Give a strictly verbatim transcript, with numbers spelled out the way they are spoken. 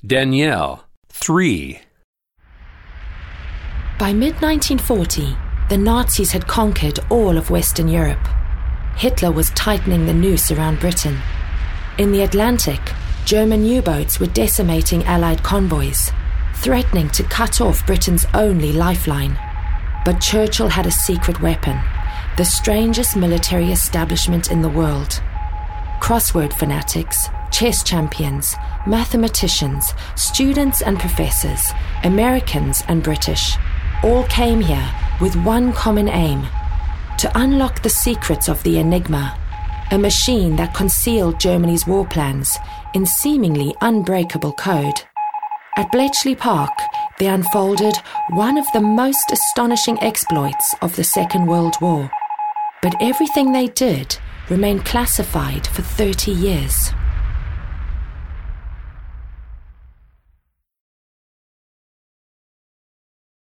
Danielle, three. By mid nineteen forty, the Nazis had conquered all of Western Europe. Hitler was tightening the noose around Britain. In the Atlantic, German U-boats were decimating Allied convoys, threatening to cut off Britain's only lifeline. But Churchill had a secret weapon, the strangest military establishment in the world. Crossword fanatics, chess champions, mathematicians, students and professors, Americans and British, all came here with one common aim: to unlock the secrets of the Enigma, a machine that concealed Germany's war plans in seemingly unbreakable code. At Bletchley Park, they unfolded one of the most astonishing exploits of the Second World War. But everything they did remained classified for thirty years.